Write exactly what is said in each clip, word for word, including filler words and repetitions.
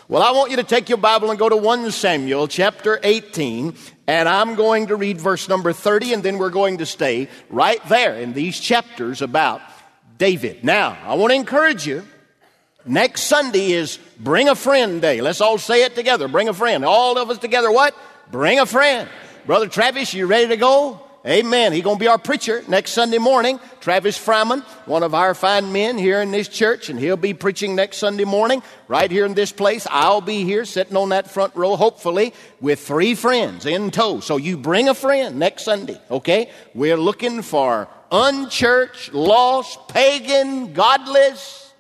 Well, I want you to take your Bible and go to First Samuel chapter eighteen, and I'm going to read verse number thirty, and then we're going to stay right there in these chapters about David. Now, I want to encourage you. Next Sunday is Bring a Friend Day. Let's all say it together. Bring a friend. All of us together, what? Bring a friend. Brother Travis, you ready to go? Amen. He's going to be our preacher next Sunday morning. Travis Fryman, one of our fine men here in this church, and he'll be preaching next Sunday morning right here in this place. I'll be here sitting on that front row, hopefully, with three friends in tow. So you bring a friend next Sunday, okay? We're looking for unchurched, lost, pagan, godless,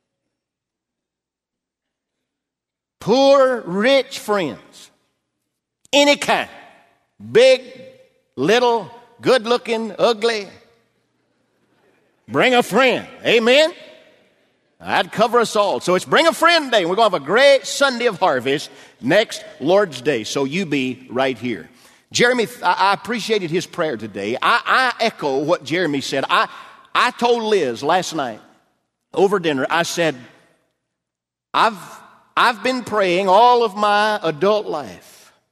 poor, rich friends. Any kind. Big, little, good-looking, ugly. Bring a friend. Amen? I'd cover us all. So it's Bring a Friend Day. We're going to have a great Sunday of harvest next Lord's Day. So you be right here. Jeremy, I appreciated his prayer today. I, I echo what Jeremy said. I, I told Liz last night over dinner, I said, I've, I've been praying all of my adult life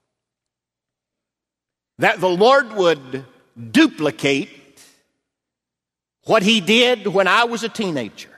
that the Lord would duplicate what He did when I was a teenager.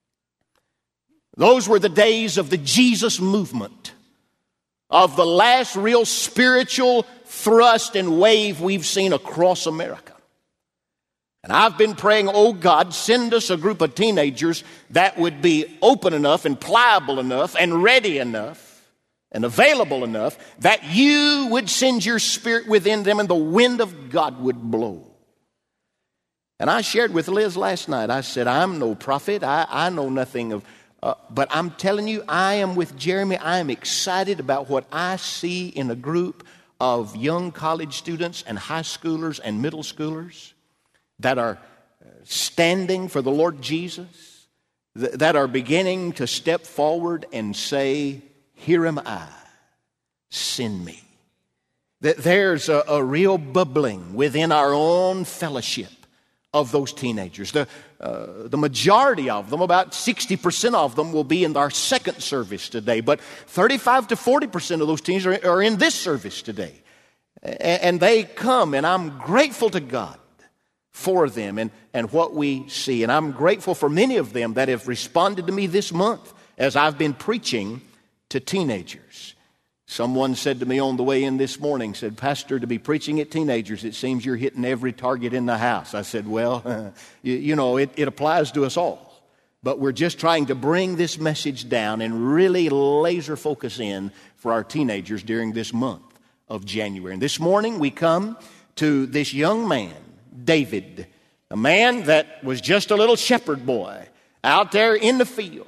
Those were the days of the Jesus movement, of the last real spiritual thrust and wave we've seen across America. And I've been praying, oh God, send us a group of teenagers that would be open enough and pliable enough and ready enough and available enough that you would send your Spirit within them and the wind of God would blow. And I shared with Liz last night, I said, I'm no prophet, I, I know nothing of, uh, but I'm telling you, I am with Jeremy, I am excited about what I see in a group of young college students and high schoolers and middle schoolers that are standing for the Lord Jesus, th- that are beginning to step forward and say, here am I, send me. That there's a, a real bubbling within our own fellowship of those teenagers. The, uh, the majority of them, about sixty percent of them, will be in our second service today. But thirty-five to forty percent of those teens are, are in this service today. And, and they come, and I'm grateful to God for them and, and what we see. And I'm grateful for many of them that have responded to me this month as I've been preaching to teenagers. Someone said to me on the way in this morning, said, Pastor, to be preaching at teenagers, it seems you're hitting every target in the house. I said, well, uh, you, you know, it, it applies to us all. But we're just trying to bring this message down and really laser focus in for our teenagers during this month of January. And this morning we come to this young man, David, a man that was just a little shepherd boy out there in the field.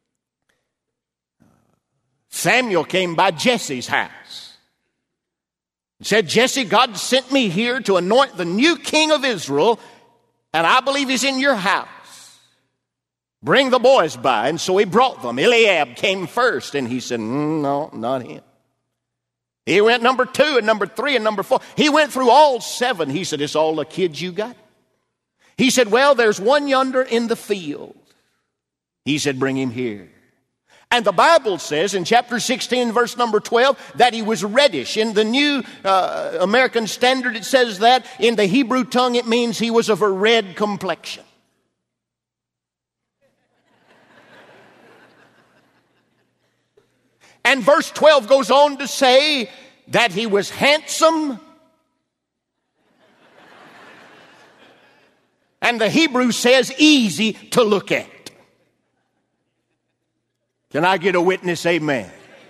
Samuel came by Jesse's house and said, Jesse, God sent me here to anoint the new king of Israel, and I believe he's in your house. Bring the boys by. And so he brought them. Eliab came first, and he said, mm, no, not him. He went number two and number three and number four. He went through all seven. He said, it's all the kids you got? He said, well, there's one yonder in the field. He said, bring him here. And the Bible says in chapter sixteen, verse number twelve, that he was reddish. In the New uh, American Standard, it says that. In the Hebrew tongue, it means he was of a red complexion. And verse twelve goes on to say that he was handsome. And the Hebrew says easy to look at. Can I get a witness? Amen.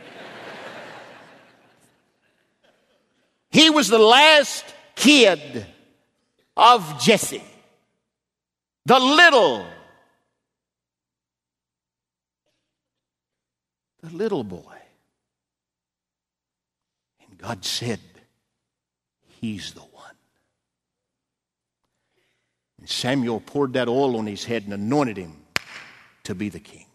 He was the last kid of Jesse, the little, the little boy. And God said, he's the one. And Samuel poured that oil on his head and anointed him to be the king.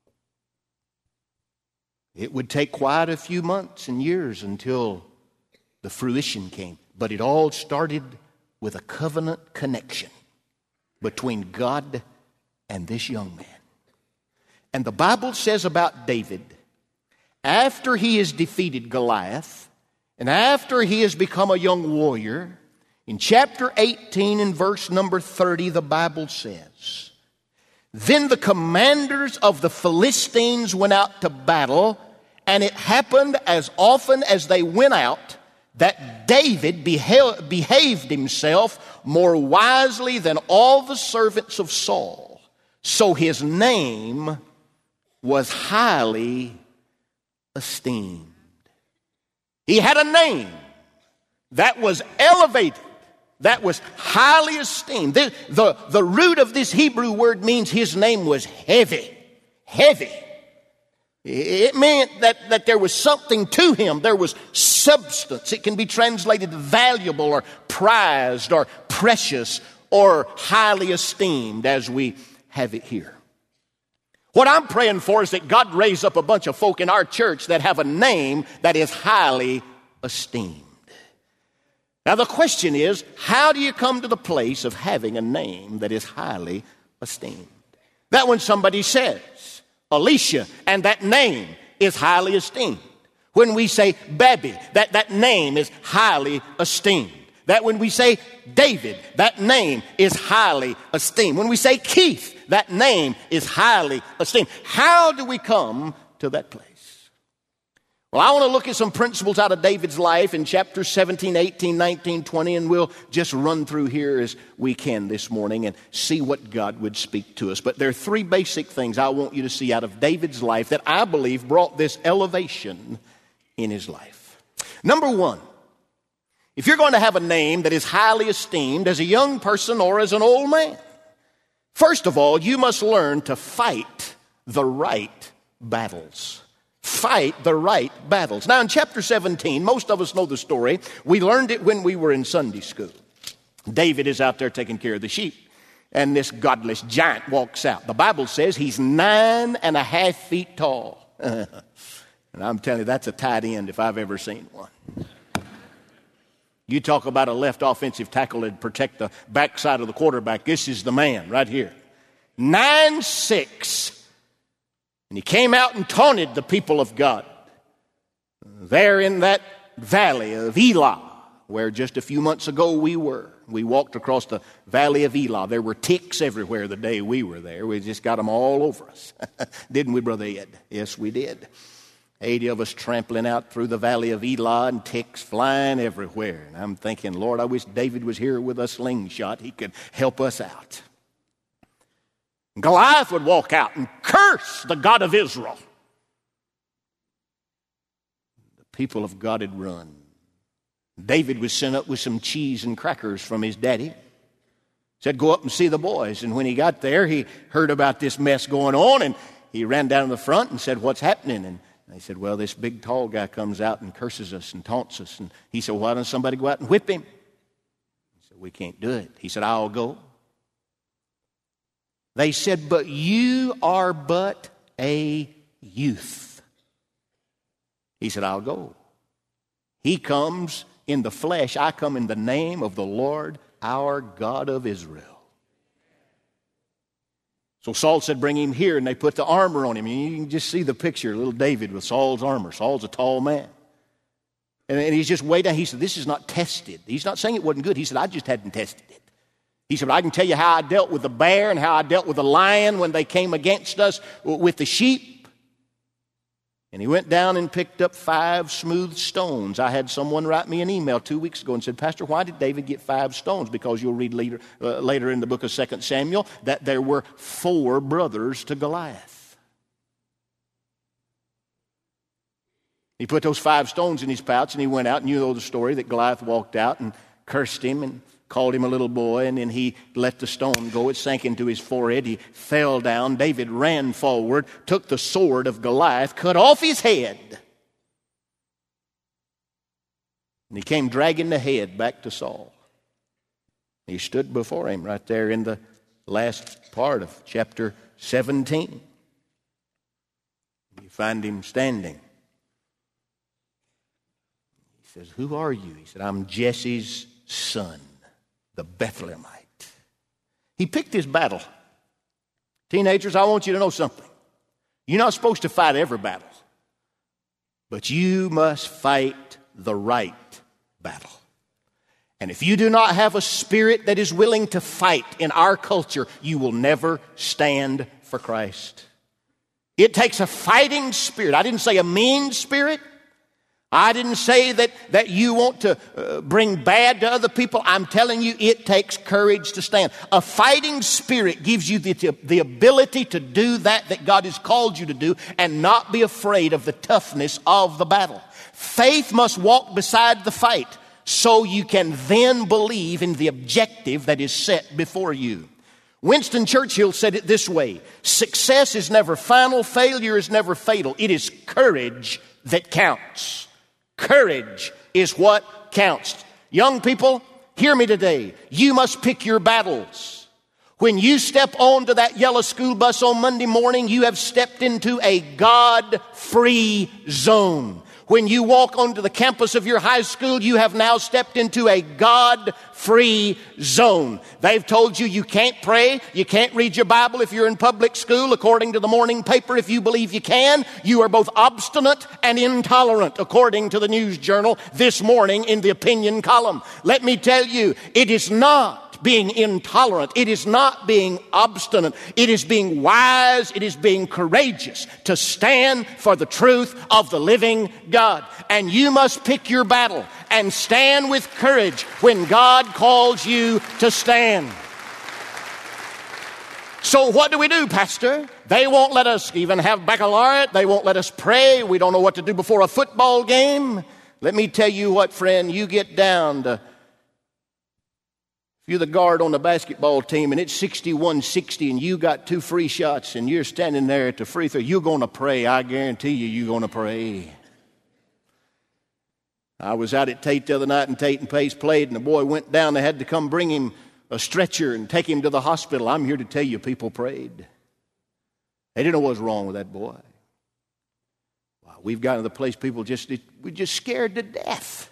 It would take quite a few months and years until the fruition came. But it all started with a covenant connection between God and this young man. And the Bible says about David, after he has defeated Goliath, and after he has become a young warrior, in chapter eighteen and verse number thirty, the Bible says, "Then the commanders of the Philistines went out to battle, and it happened as often as they went out that David beha- behaved himself more wisely than all the servants of Saul. So his name was highly esteemed." He had a name that was elevated, that was highly esteemed. The, the, the root of this Hebrew word means his name was heavy, heavy. It meant that, that there was something to him. There was substance. It can be translated valuable or prized or precious or highly esteemed, as we have it here. What I'm praying for is that God raise up a bunch of folk in our church that have a name that is highly esteemed. Now the question is, how do you come to the place of having a name that is highly esteemed? That when somebody says, Alicia, and that name is highly esteemed. When we say Babby, that, that name is highly esteemed. That when we say David, that name is highly esteemed. When we say Keith, that name is highly esteemed. How do we come to that place? Well, I want to look at some principles out of David's life in chapters seventeen, eighteen, nineteen, twenty, and we'll just run through here as we can this morning and see what God would speak to us. But there are three basic things I want you to see out of David's life that I believe brought this elevation in his life. Number one, if you're going to have a name that is highly esteemed as a young person or as an old man, first of all, you must learn to fight the right battles. Fight the right battles. Now in chapter seventeen, most of us know the story. We learned it when we were in Sunday school. David is out there taking care of the sheep, and this godless giant walks out. The Bible says he's nine and a half feet tall. And I'm telling you, that's a tight end if I've ever seen one. You talk about a left offensive tackle to protect the backside of the quarterback. This is the man right here. nine six. And he came out and taunted the people of God there in that valley of Elah, where just a few months ago we were. We walked across the valley of Elah. There were ticks everywhere the day we were there. We just got them all over us. Didn't we, Brother Ed? Yes, we did. eighty of us trampling out through the valley of Elah and ticks flying everywhere. And I'm thinking, Lord, I wish David was here with a slingshot. He could help us out. Goliath would walk out and curse the God of Israel. The people of God had run. David was sent up with some cheese and crackers from his daddy. Said, go up and see the boys. And when he got there, he heard about this mess going on, and he ran down to the front and said, what's happening? And they said, well, this big tall guy comes out and curses us and taunts us. And he said, why don't somebody go out and whip him? He said, we can't do it. He said, I'll go. They said, but you are but a youth. He said, I'll go. He comes in the flesh. I come in the name of the Lord, our God of Israel. So Saul said, bring him here. And they put the armor on him. And you can just see the picture, little David with Saul's armor. Saul's a tall man. And, and he's just way down. He said, this is not tested. He's not saying it wasn't good. He said, I just hadn't tested it. He said, I can tell you how I dealt with the bear and how I dealt with the lion when they came against us with the sheep. And he went down and picked up five smooth stones. I had someone write me an email two weeks ago and said, Pastor, why did David get five stones? Because you'll read later, uh, later in the book of Second Samuel that there were four brothers to Goliath. He put those five stones in his pouch and he went out, and you know the story that Goliath walked out and cursed him and called him a little boy, and then he let the stone go. It sank into his forehead. He fell down. David ran forward, took the sword of Goliath, cut off his head. And he came dragging the head back to Saul. He stood before him right there in the last part of chapter seventeen. You find him standing. He says, who are you? He said, I'm Jesse's son, the Bethlehemite. He picked his battle. Teenagers, I want you to know something. You're not supposed to fight every battle. but you must fight the right battle. And if you do not have a spirit that is willing to fight in our culture, you will never stand for Christ. It takes a fighting spirit. I didn't say a mean spirit. I didn't say that, that you want to uh, bring bad to other people. I'm telling you, it takes courage to stand. A fighting spirit gives you the, the ability to do that that God has called you to do and not be afraid of the toughness of the battle. Faith must walk beside the fight so you can then believe in the objective that is set before you. Winston Churchill said it this way: success is never final, failure is never fatal. It is courage that counts. Courage is what counts. Young people, hear me today. You must pick your battles. When you step onto that yellow school bus on Monday morning, you have stepped into a God-free zone. When you walk onto the campus of your high school, you have now stepped into a God-free zone. They've told you you can't pray, you can't read your Bible if you're in public school. According to the morning paper, if you believe you can, you are both obstinate and intolerant, according to the News Journal this morning in the opinion column. Let me tell you, it is not being intolerant. It is not being obstinate. It is being wise. It is being courageous to stand for the truth of the living God. And you must pick your battle and stand with courage when God calls you to stand. So what do we do, Pastor? They won't let us even have baccalaureate. They won't let us pray. We don't know what to do before a football game. Let me tell you what, friend, you get down to If you're the guard on the basketball team and it's sixty-one sixty and you got two free shots and you're standing there at the free throw, you're going to pray. I guarantee you, you're going to pray. I was out at Tate the other night and Tate and Pace played and the boy went down. They had to come bring him a stretcher and take him to the hospital. I'm here to tell you, people prayed. They didn't know what was wrong with that boy. Wow, we've gotten to the place people just, we're just scared to death.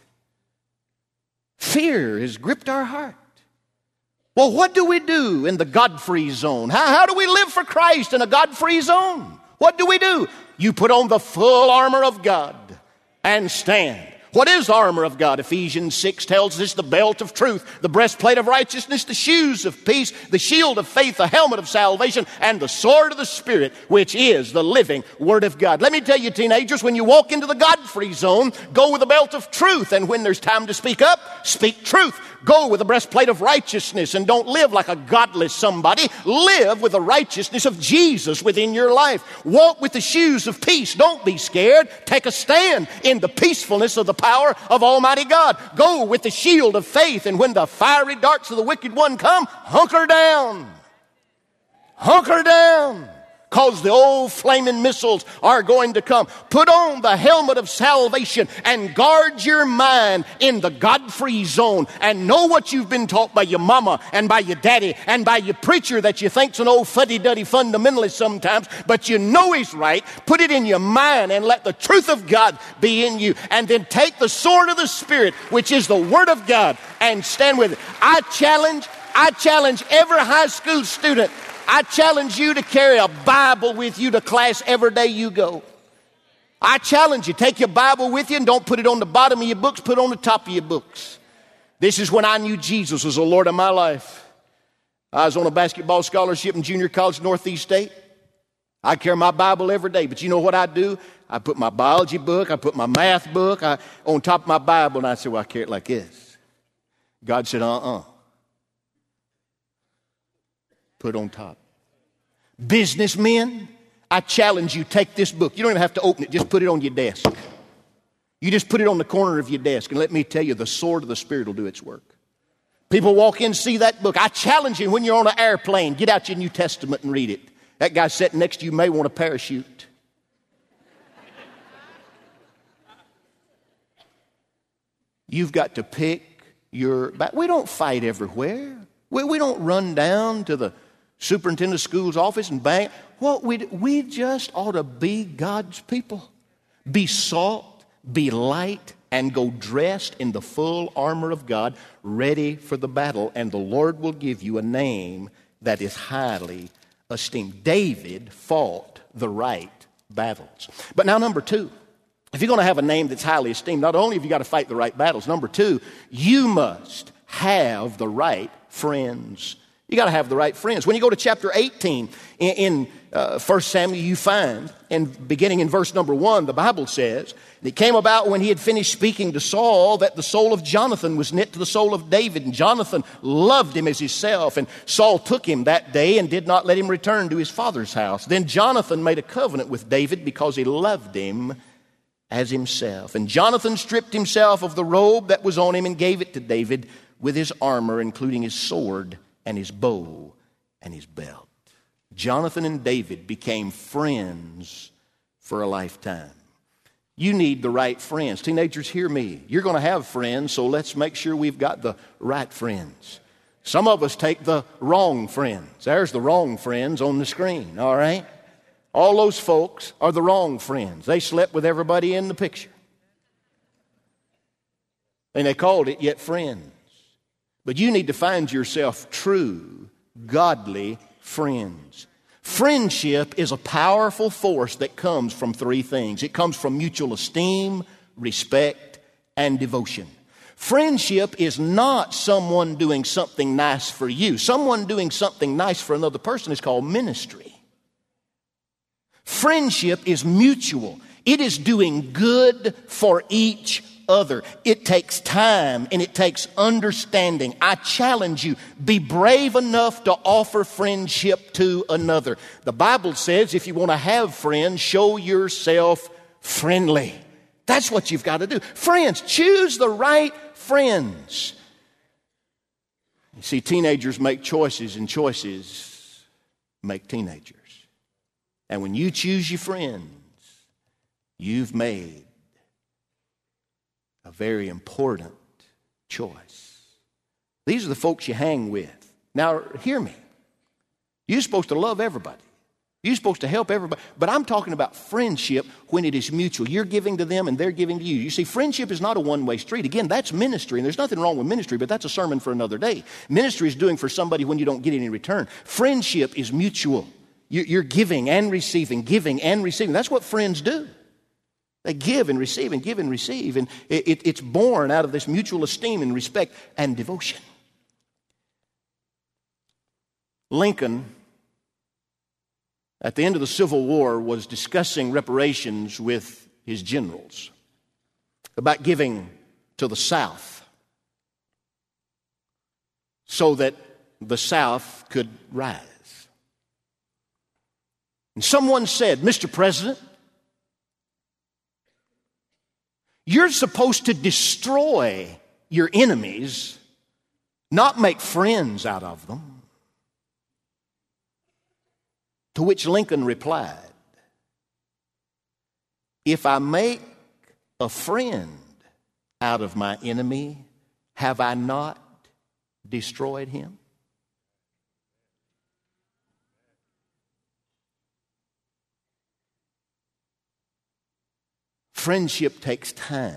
Fear has gripped our heart. Well, what do we do in the God-free zone? How, how do we live for Christ in a God-free zone? What do we do? You put on the full armor of God and stand. What is the armor of God? Ephesians six tells us the belt of truth, the breastplate of righteousness, the shoes of peace, the shield of faith, the helmet of salvation, and the sword of the Spirit, which is the living Word of God. Let me tell you, teenagers, when you walk into the God-free zone, go with the belt of truth. And when there's time to speak up, speak truth. Go with the breastplate of righteousness and don't live like a godless somebody. Live with the righteousness of Jesus within your life. Walk with the shoes of peace. Don't be scared. Take a stand in the peacefulness of the power of Almighty God. Go with the shield of faith, and when the fiery darts of the wicked one come, hunker down. Hunker down. Because the old flaming missiles are going to come. Put on the helmet of salvation and guard your mind in the God-free zone. And know what you've been taught by your mama and by your daddy and by your preacher that you think's an old fuddy-duddy fundamentalist sometimes, but you know he's right. Put it in your mind and let the truth of God be in you. And then take the sword of the Spirit, which is the Word of God, and stand with it. I challenge, I challenge every high school student, I challenge you to carry a Bible with you to class every day you go. I challenge you, take your Bible with you and don't put it on the bottom of your books, put it on the top of your books. This is when I knew Jesus was the Lord of my life. I was on a basketball scholarship in junior college, Northeast State. I carry my Bible every day, but you know what I do? I put my biology book, I put my math book I, on top of my Bible, and I said, well, I carry it like this. God said, uh-uh. Put on top. Businessmen, I challenge you, take this book. You don't even have to open it. Just put it on your desk. You just put it on the corner of your desk. And let me tell you, the sword of the Spirit will do its work. People walk in, see that book. I challenge you, when you're on an airplane, get out your New Testament and read it. That guy sitting next to you may want a parachute. You've got to pick your back. We don't fight everywhere. We, we don't run down to the superintendent of school's office and bang. What we we just ought to be God's people. Be salt, be light, and go dressed in the full armor of God, ready for the battle. And the Lord will give you a name that is highly esteemed. David fought the right battles. But now number two, If you're going to have a name that's highly esteemed, not only have you got to fight the right battles, number two, you must have the right friends. You got to have the right friends. When you go to chapter eighteen in, in uh, First Samuel, you find, and beginning in verse number one, the Bible says, it came about when he had finished speaking to Saul that the soul of Jonathan was knit to the soul of David, and Jonathan loved him as himself. And Saul took him that day and did not let him return to his father's house. Then Jonathan made a covenant with David because he loved him as himself. And Jonathan stripped himself of the robe that was on him and gave it to David with his armor, including his sword and his bow and his belt. Jonathan and David became friends for a lifetime. You need the right friends. Teenagers, hear me. You're going to have friends, so let's make sure we've got the right friends. Some of us take the wrong friends. There's the wrong friends on the screen, all right? All those folks are the wrong friends. They slept with everybody in the picture. And they called it yet friends. But you need to find yourself true, godly friends. Friendship is a powerful force that comes from three things. It comes from mutual esteem, respect, and devotion. Friendship is not someone doing something nice for you. Someone doing something nice for another person is called ministry. Friendship is mutual. It is doing good for each other. It takes time and it takes understanding. I challenge you, be brave enough to offer friendship to another. The Bible says if you want to have friends, show yourself friendly. That's what you've got to do. Friends, choose the right friends. You see, teenagers make choices and choices make teenagers. And when you choose your friends, you've made a very important choice. These are the folks you hang with. Now, hear me. You're supposed to love everybody. You're supposed to help everybody. But I'm talking about friendship when it is mutual. You're giving to them and they're giving to you. You see, friendship is not a one-way street. Again, that's ministry, and there's nothing wrong with ministry, but that's a sermon for another day. Ministry is doing for somebody when you don't get any return. Friendship is mutual. You're giving and receiving, giving and receiving. That's what friends do. They give and receive and give and receive. And it, it, it's born out of this mutual esteem and respect and devotion. Lincoln, at the end of the Civil War, was discussing reparations with his generals about giving to the South so that the South could rise. And someone said, Mister President, you're supposed to destroy your enemies, not make friends out of them. To which Lincoln replied, if I make a friend out of my enemy, have I not destroyed him? Friendship takes time.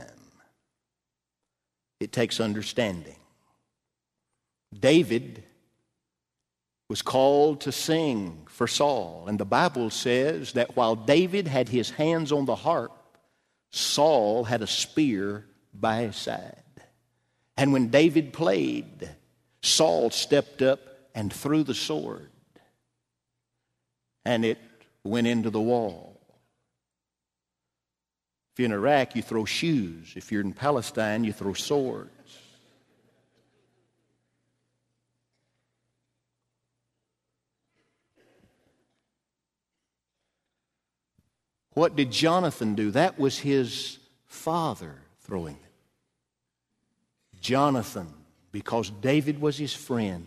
It takes understanding. David was called to sing for Saul, and the Bible says that while David had his hands on the harp, Saul had a spear by his side. And when David played, Saul stepped up and threw the sword, and it went into the wall. If you're in Iraq, you throw shoes. If you're in Palestine, you throw swords. What did Jonathan do? That was his father throwing it. Jonathan, because David was his friend,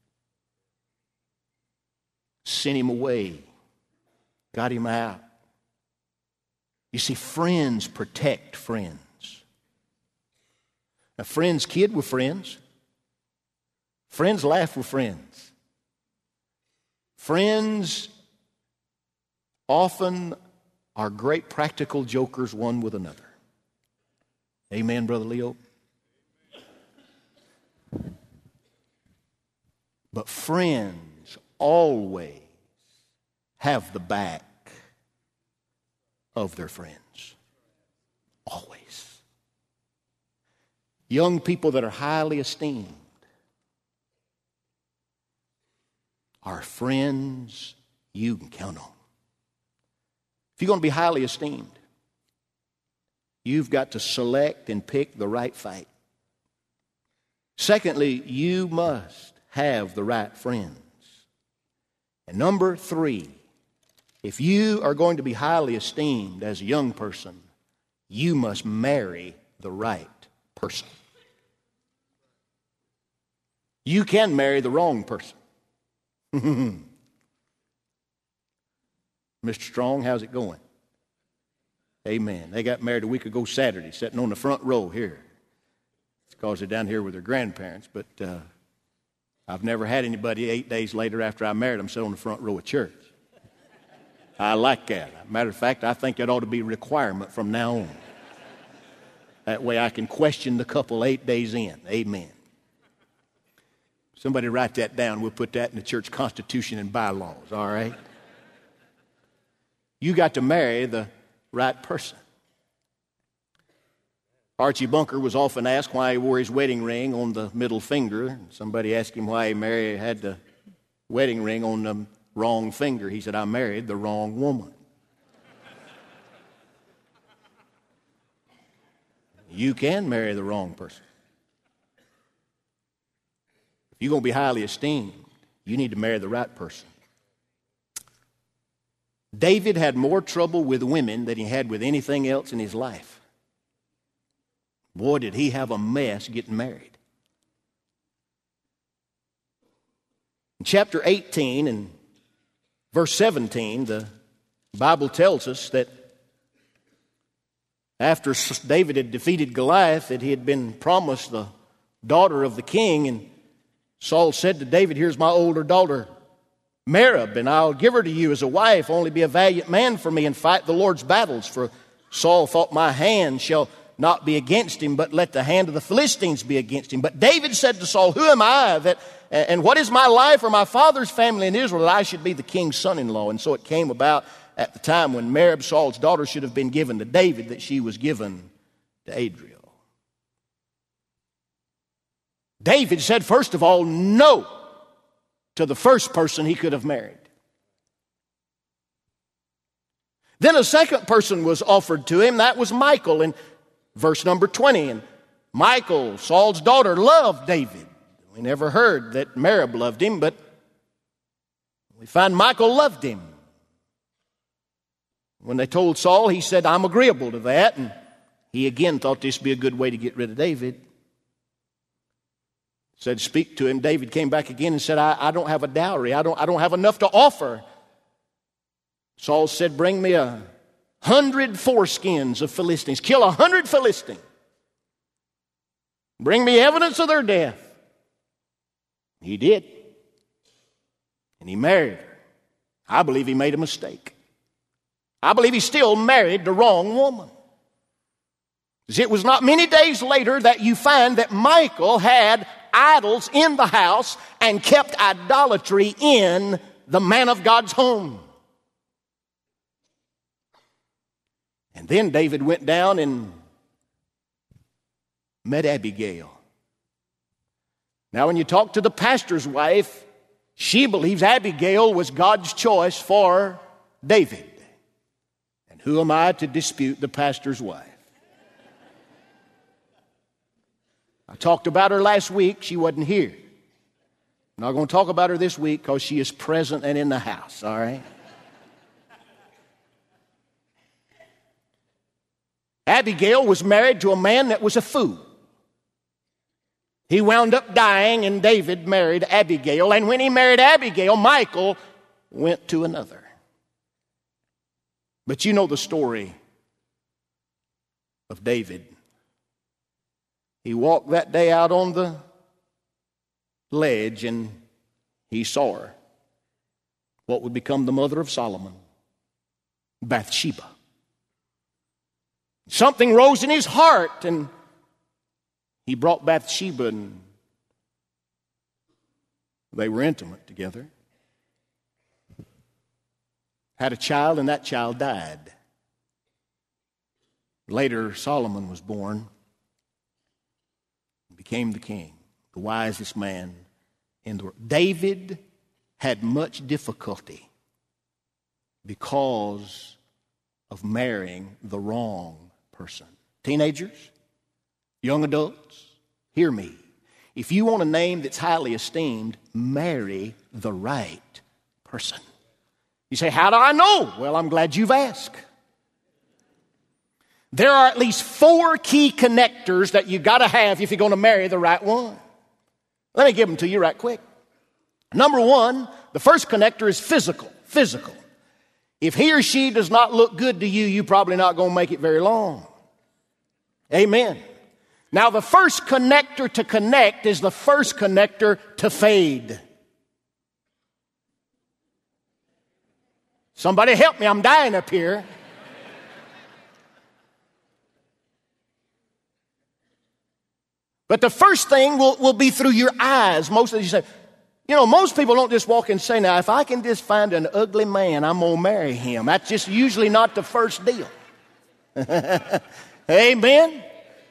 sent him away, got him out. You see, friends protect friends. Now, friends kid with friends. Friends laugh with friends. Friends often are great practical jokers one with another. Amen, Brother Leo? But friends always have the back of their friends. young people that are highly esteemed are friends you can count on. If you're going to be highly esteemed, you've got to select and pick the right fight. Secondly, you must have the right friends. And number three, if you are going to be highly esteemed as a young person, you must marry the right person. You can marry the wrong person. Mister Strong, how's it going? Amen. They got married a week ago Saturday, sitting on the front row here. It's because they're down here with their grandparents, but uh, I've never had anybody eight days later after I married them sit on the front row of church. I like that. Matter of fact, I think that ought to be a requirement from now on. That way I can question the couple eight days in. Amen. Somebody write that down. We'll put that in the church constitution and bylaws, all right? You got to marry the right person. Archie Bunker was often asked why he wore his wedding ring on the middle finger. Somebody asked him why he married, had the wedding ring on the wrong finger. He said, I married the wrong woman. You can marry the wrong person. If you're going to be highly esteemed, you need to marry the right person. David had more trouble with women than he had with anything else in his life. Boy, did he have a mess getting married. In chapter eighteen and verse seventeen, the Bible tells us that after David had defeated Goliath, that he had been promised the daughter of the king, and Saul said to David, here's my older daughter, Merab, and I'll give her to you as a wife. Only be a valiant man for me and fight the Lord's battles. For Saul thought, my hand shall not be against him, but let the hand of the Philistines be against him. But David said to Saul, who am I, that, and what is my life or my father's family in Israel, that I should be the king's son-in-law? And so it came about at the time when Merab, Saul's daughter, should have been given to David, that she was given to Adriel. David said, first of all, no to the first person he could have married. Then a second person was offered to him. That was Michal in verse number twenty. And Michal, Saul's daughter, loved David. We never heard that Merab loved him, but we find Michal loved him. When they told Saul, he said, I'm agreeable to that. And he again thought this would be a good way to get rid of David. Said, speak to him. David came back again and said, I, I don't have a dowry. I don't, I don't have enough to offer. Saul said, bring me a hundred foreskins of Philistines. Kill a hundred Philistines. Bring me evidence of their death. He did. And he married her. I believe he made a mistake. I believe he still married the wrong woman. It was not many days later that you find that Michal had idols in the house and kept idolatry in the man of God's home. And then David went down and met Abigail. Now, when you talk to the pastor's wife, she believes Abigail was God's choice for David. And who am I to dispute the pastor's wife? I talked about her last week. She wasn't here. I'm not going to talk about her this week because she is present and in the house, all right? Abigail was married to a man that was a fool. He wound up dying, and David married Abigail. And when he married Abigail, Michal went to another. But you know the story of David. He walked that day out on the ledge, and he saw her, what would become the mother of Solomon, Bathsheba. Something rose in his heart, and he brought Bathsheba, and they were intimate together. Had a child, and that child died. Later, Solomon was born. became the king, the wisest man in the world. David had much difficulty because of marrying the wrong person. Teenagers, young adults, hear me. If you want a name that's highly esteemed, marry the right person. You say, how do I know? Well, I'm glad you've asked. There are at least four key connectors that you've got to have if you're going to marry the right one. Let me give them to you right quick. Number one, the first connector is physical. Physical. If he or she does not look good to you, you're probably not going to make it very long. Amen. Now, the first connector to connect is the first connector to fade. Somebody help me, I'm dying up here. But the first thing will, will be through your eyes. Most of you say, you know, most people don't just walk and say, now, if I can just find an ugly man, I'm going to marry him. That's just usually not the first deal. Amen.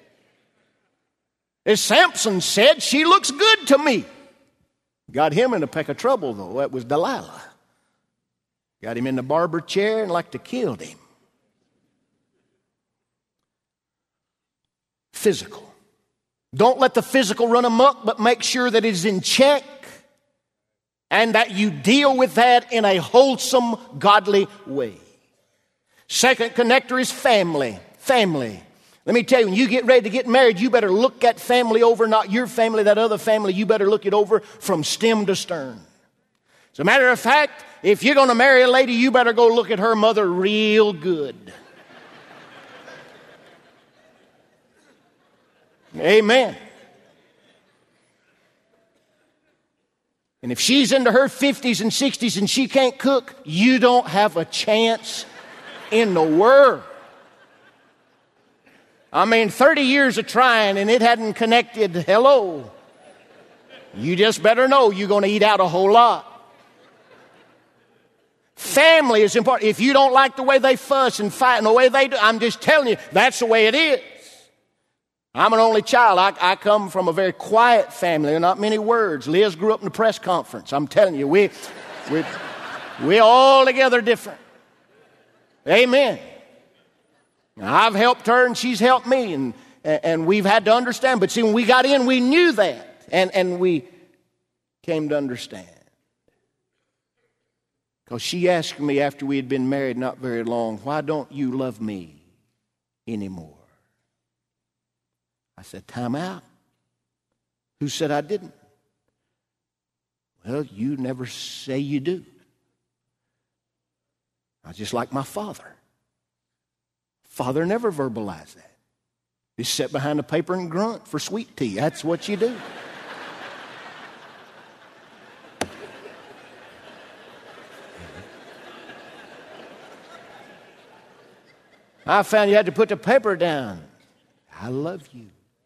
As Samson said, she looks good to me. Got him in a peck of trouble, though. That was Delilah. Got him in the barber chair and like to killed him. Physical. Don't let the physical run amok, but make sure that it is in check and that you deal with that in a wholesome, godly way. Second connector is family. Family. Let me tell you, when you get ready to get married, you better look that family over, not your family, that other family. You better look it over from stem to stern. As a matter of fact, if you're going to marry a lady, you better go look at her mother real good. Amen. And if she's into her fifties and sixties and she can't cook, you don't have a chance in the world. I mean, thirty years of trying and it hadn't connected. Hello. You just better know you're going to eat out a whole lot. Family is important. If you don't like the way they fuss and fight and the way they do, I'm just telling you, that's the way it is. I'm an only child. I, I come from a very quiet family. There are not many words. Liz grew up in the press conference. I'm telling you, we, we, we're all together different. Amen. Now, I've helped her and she's helped me, and, and we've had to understand. But see, when we got in, we knew that, and, and we came to understand. Because she asked me after we had been married not very long, why don't you love me anymore? I said, time out. Who said I didn't? Well, you never say you do. I just like my father. Father never verbalized that. He sat behind the paper and grunt for sweet tea. That's what you do. I found you had to put the paper down. I love you.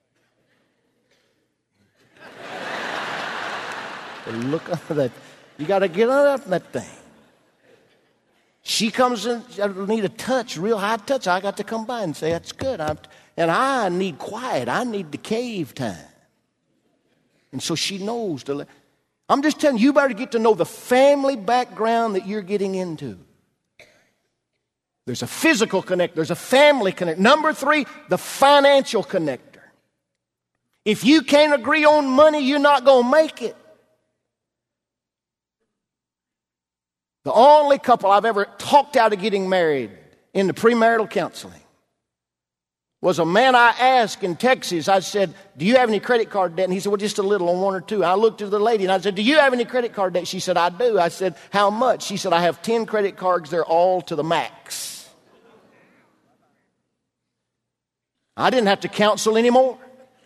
Look up that. You got to get up that thing. She comes in, I need a touch, real high touch. I got to come by and say, that's good. I'm, and I need quiet. I need the cave time. And so she knows to let. I'm just telling you, you better get to know the family background that you're getting into. There's a physical connector. There's a family connector. Number three, the financial connector. If you can't agree on money, you're not going to make it. The only couple I've ever talked out of getting married in the premarital counseling was a man I asked in Texas. I said, do you have any credit card debt? And he said, well, just a little, on one or two. I looked at the lady and I said, do you have any credit card debt? She said, I do. I said, how much? She said, I have ten credit cards. They're all to the max. I didn't have to counsel anymore.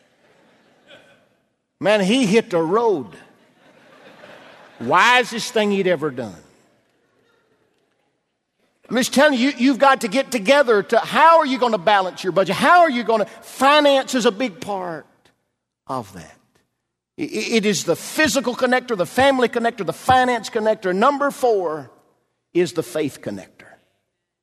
Man, he hit the road. Wisest thing he'd ever done. I'm just telling you, you've got to get together to how are you going to balance your budget? How are you going to, finance is a big part of that. It is the physical connector, the family connector, the finance connector. Number four is the faith connector.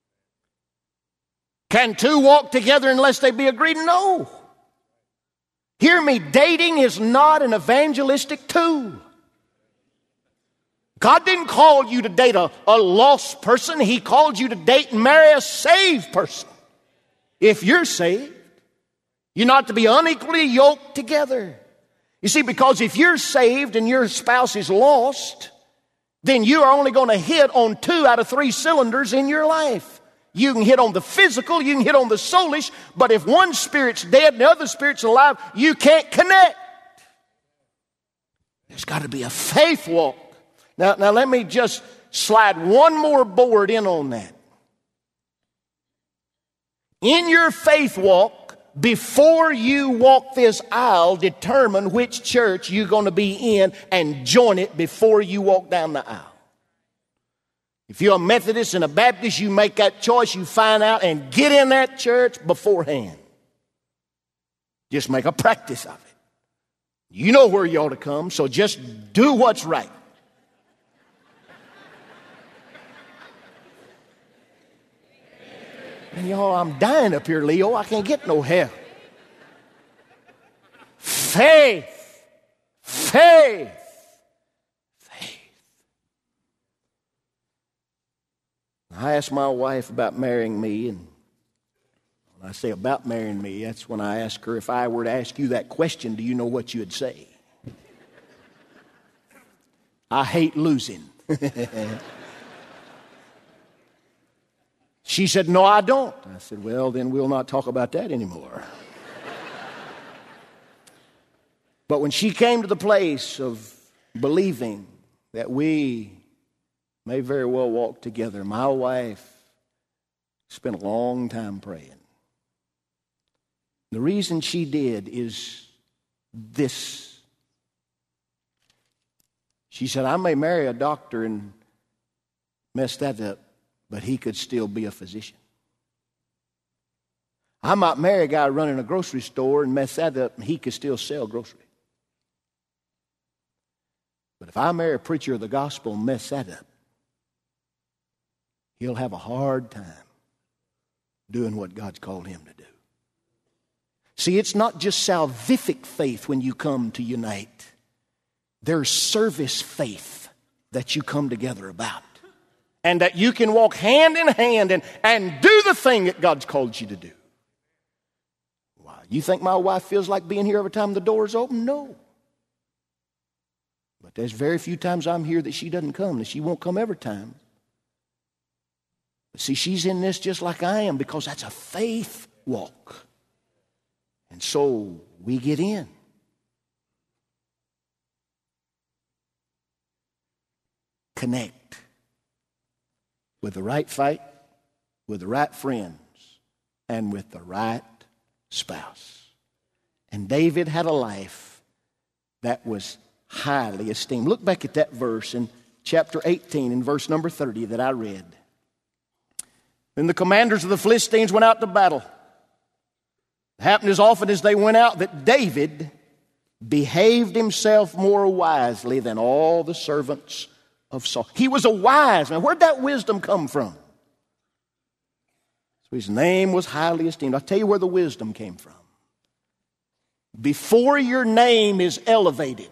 Can two walk together unless they be agreed? No. Hear me, dating is not an evangelistic tool. God didn't call you to date a, a lost person. He called you to date and marry a saved person. If you're saved, you're not to be unequally yoked together. You see, because if you're saved and your spouse is lost, then you are only going to hit on two out of three cylinders in your life. You can hit on the physical, you can hit on the soulish, but if one spirit's dead and the other spirit's alive, you can't connect. There's got to be a faith walk. Now, now let me just slide one more board in on that. In your faith walk, before you walk this aisle, determine which church you're going to be in and join it before you walk down the aisle. If you're a Methodist and a Baptist, you make that choice, you find out, and get in that church beforehand. Just make a practice of it. You know where you ought to come, so just do what's right. And y'all, I'm dying up here, Leo. I can't get no help. Faith. Faith. Faith. I asked my wife about marrying me, and when I say about marrying me, that's when I ask her, if I were to ask you that question, do you know what you'd say? I hate losing. She said, no, I don't. I said, well, then we'll not talk about that anymore. But when she came to the place of believing that we may very well walk together, my wife spent a long time praying. The reason she did is this. She said, I may marry a doctor and mess that up, but he could still be a physician. I might marry a guy running a grocery store and mess that up, and he could still sell groceries. But if I marry a preacher of the gospel and mess that up, he'll have a hard time doing what God's called him to do. See, it's not just salvific faith when you come to unite. There's service faith that you come together about. And that you can walk hand in hand and, and do the thing that God's called you to do. Why? You think my wife feels like being here every time the door's open? No. But there's very few times I'm here that she doesn't come, and she won't come every time. But see, she's in this just like I am because that's a faith walk. And so we get in. Connect. With the right fight, with the right friends, and with the right spouse. And David had a life that was highly esteemed. Look back at that verse in chapter eighteen, in verse number thirty that I read. Then the commanders of the Philistines went out to battle. It happened as often as they went out that David behaved himself more wisely than all the servants of Saul. He was a wise man. Where'd that wisdom come from? So his name was highly esteemed. I'll tell you where the wisdom came from. Before your name is elevated,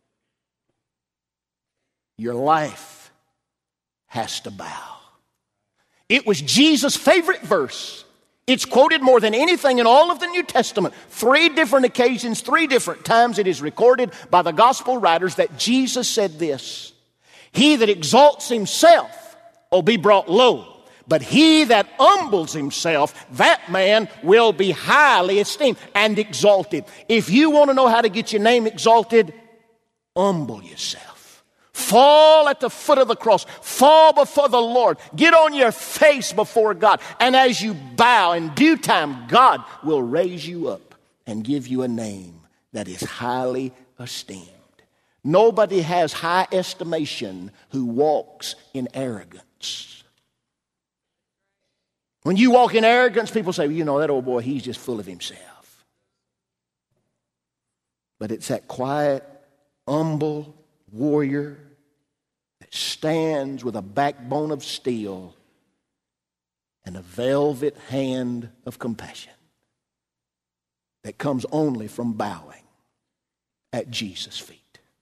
your life has to bow. It was Jesus' favorite verse. It's quoted more than anything in all of the New Testament. Three different occasions, three different times it is recorded by the gospel writers that Jesus said this. He that exalts himself will be brought low, but he that humbles himself, that man will be highly esteemed and exalted. If you want to know how to get your name exalted, humble yourself. Fall at the foot of the cross. Fall before the Lord. Get on your face before God. And as you bow, in due time, God will raise you up and give you a name that is highly esteemed. Nobody has high estimation who walks in arrogance. When you walk in arrogance, people say, well, you know, that old boy, he's just full of himself. But it's that quiet, humble warrior that stands with a backbone of steel and a velvet hand of compassion that comes only from bowing at Jesus' feet.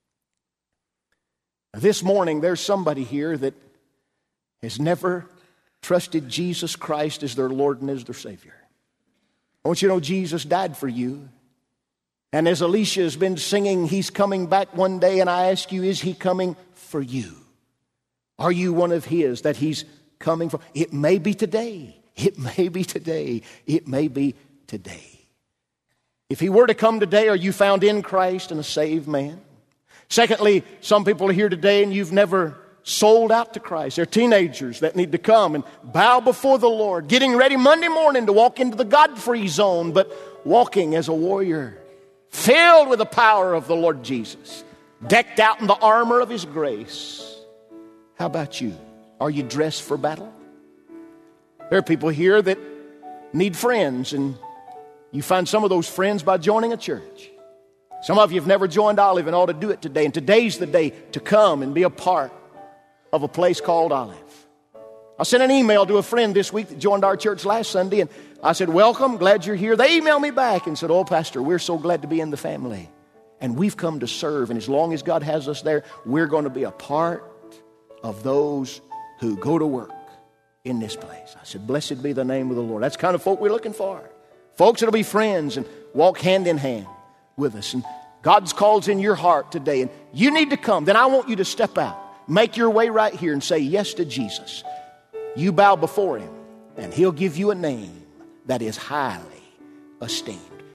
Now, this morning, there's somebody here that has never trusted Jesus Christ as their Lord and as their Savior. I want you to know Jesus died for you. And as Alicia has been singing, He's coming back one day, and I ask you, is He coming for you? Are you one of His that He's coming for? It may be today. It may be today. It may be today. If He were to come today, are you found in Christ and a saved man? Secondly, some people are here today and you've never sold out to Christ. They're teenagers that need to come and bow before the Lord, getting ready Monday morning to walk into the God-free zone, but walking as a warrior, filled with the power of the Lord Jesus, decked out in the armor of His grace. How about you? Are you dressed for battle? There are people here that need friends, and you find some of those friends by joining a church. Some of you have never joined Olive and ought to do it today, and today's the day to come and be a part of a place called Olive. I sent an email to a friend this week that joined our church last Sunday, and I said, welcome, glad you're here. They emailed me back and said, oh, Pastor, we're so glad to be in the family, and we've come to serve, and as long as God has us there, we're going to be a part of those who go to work in this place. I said, blessed be the name of the Lord. That's the kind of folk we're looking for. Folks that'll be friends and walk hand in hand with us. And God's calls in your heart today, and you need to come. Then I want you to step out. Make your way right here and say yes to Jesus. You bow before Him, and He'll give you a name that is highly esteemed.